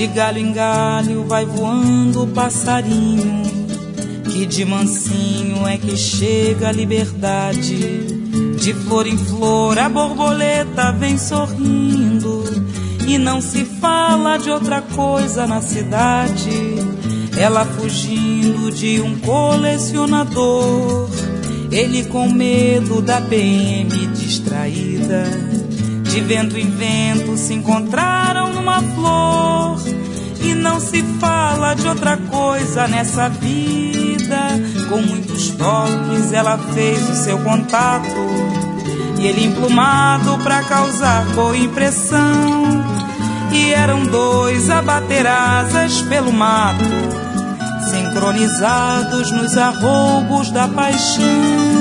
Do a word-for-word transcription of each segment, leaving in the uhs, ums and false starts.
De galho em galho vai voando o passarinho, que de mansinho é que chega a liberdade. De flor em flor a borboleta vem sorrindo, e não se fala de outra coisa na cidade. Ela fugindo de um colecionador, ele com medo da P M distraída. De vento em vento se encontraram numa flor, e não se fala de outra coisa nessa vida. Com muitos toques ela fez o seu contato, e ele emplumado pra causar boa impressão. E eram dois a bater asas pelo mato, sincronizados nos arroubos da paixão.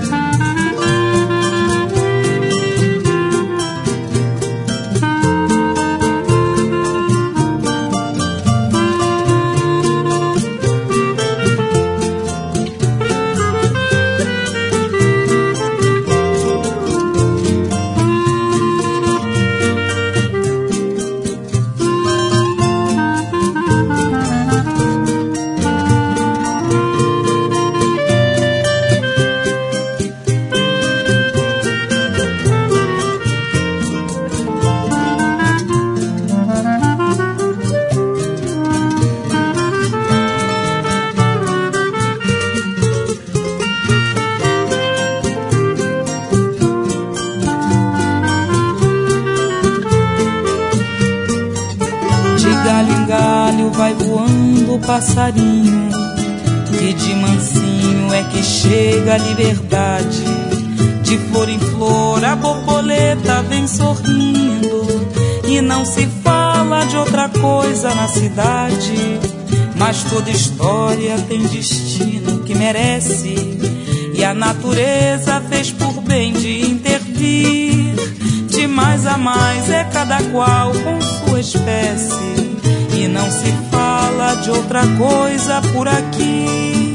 Vai voando o passarinho, que de mansinho é que chega a liberdade. De flor em flor a borboleta vem sorrindo, e não se fala de outra coisa na cidade. Mas toda história tem destino que merece, e a natureza fez por bem de intervir. De mais a mais é cada qual com sua espécie, e não se fala de outra coisa por aqui.